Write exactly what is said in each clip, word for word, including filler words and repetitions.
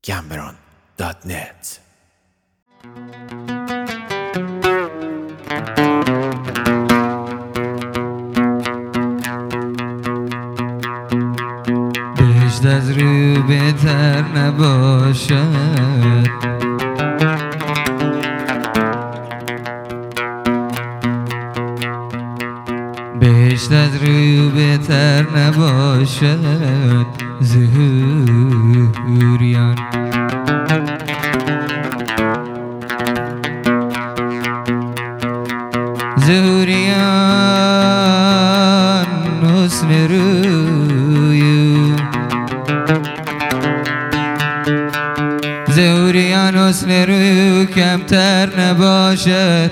گمبران دات نت. بهشت از رو بهتر نباشد، بهشت از رو بهتر نباشد ظهوریان. ظهوریان حسن روی، ظهوریان حسن روی کمتر نباشد،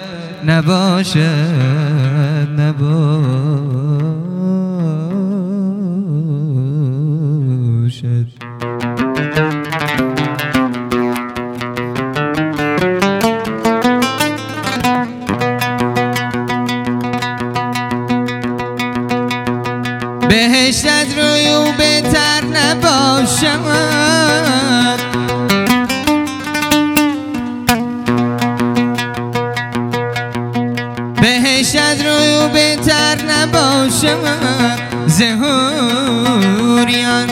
نباشد نباشد. بهشت از روی او بهتر نباشد، بهشت از روی او بهتر نباشد ظهوریان.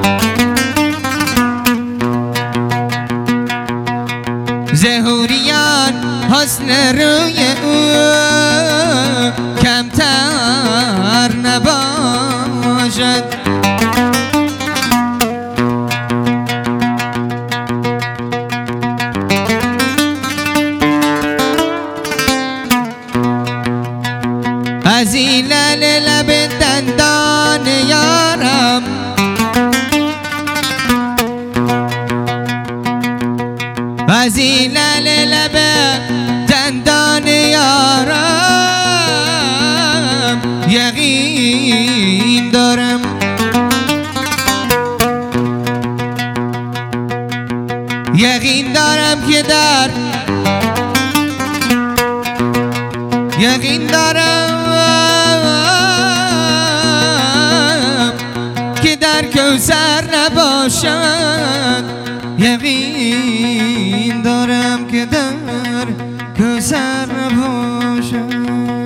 ظهوریان حسن روی او کمتر نباشد، از این لعل لب دندان یارم، از این لعل لب دندان یارم یقین دارم، یقین دارم که در یقین دارم که در کوثر نباشد، یقین دارم که در کوثر نباشد.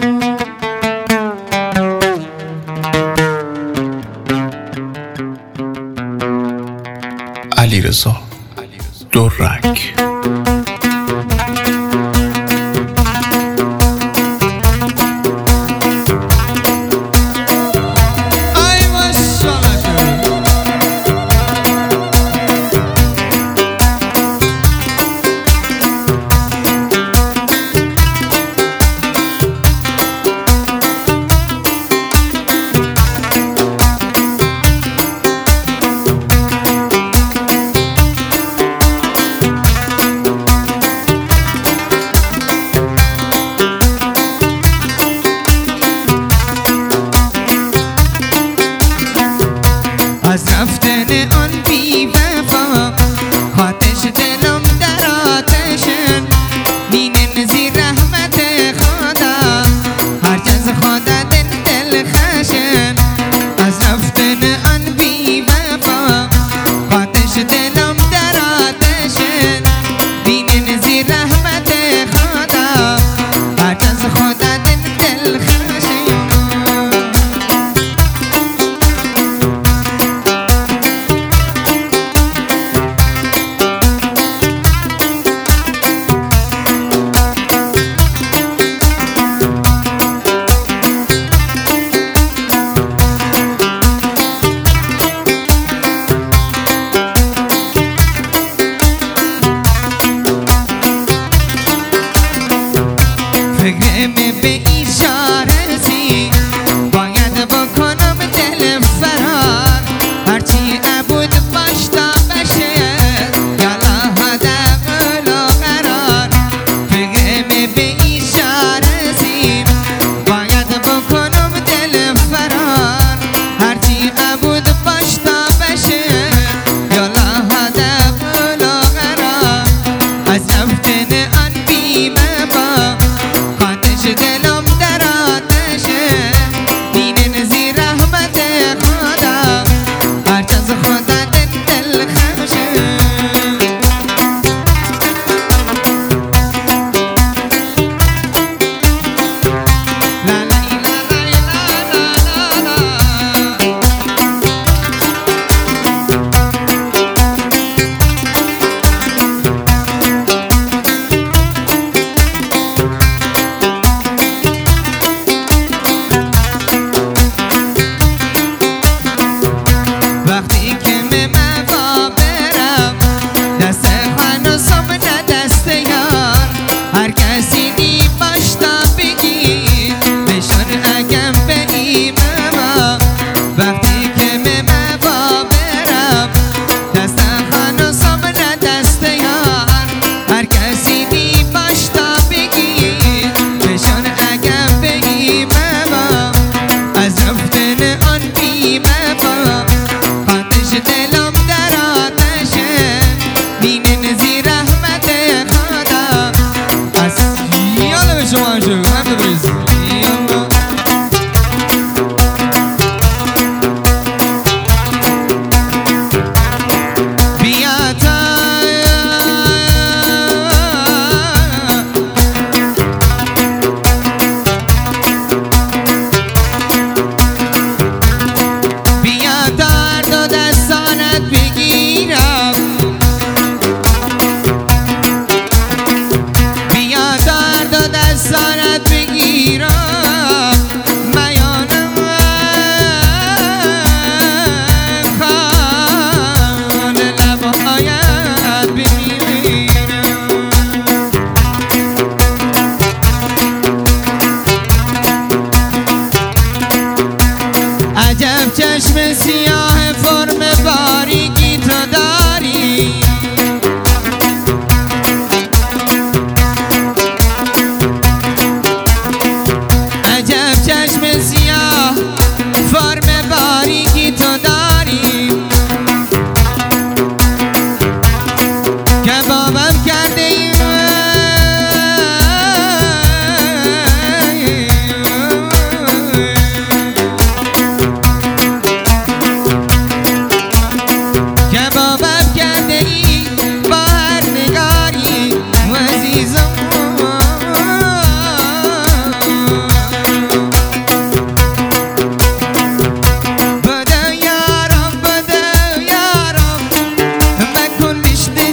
علیرضا درک.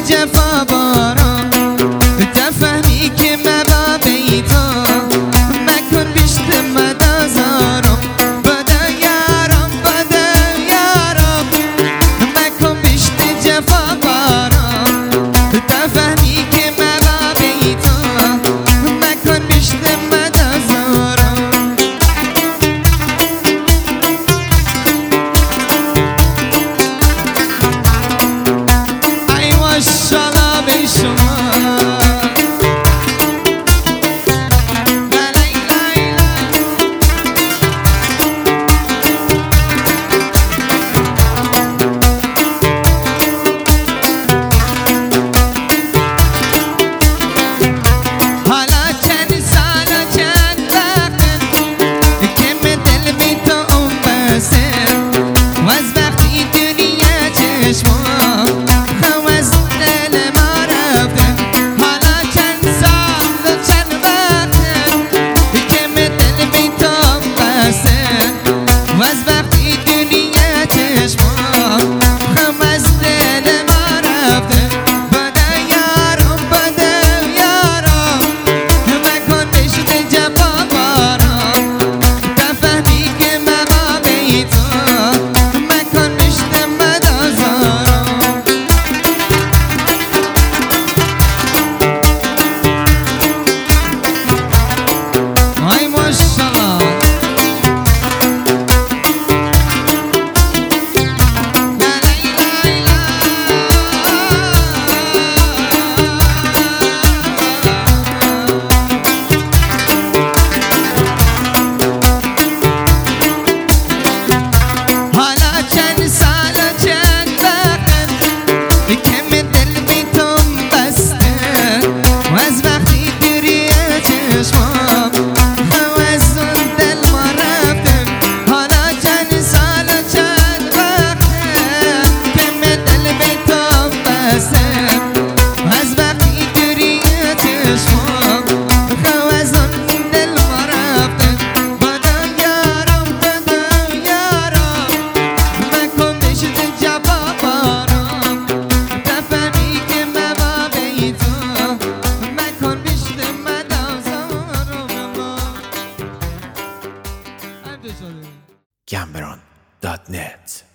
جفا بارم تفهمی که مبابی تو مکن بیشت مدازارم بده یارم بده یارم مکن بیشت جفا بارم تفهمی که مبابی تو مکن بیشت مدازارم ای ماشالله به شما Cameron dot net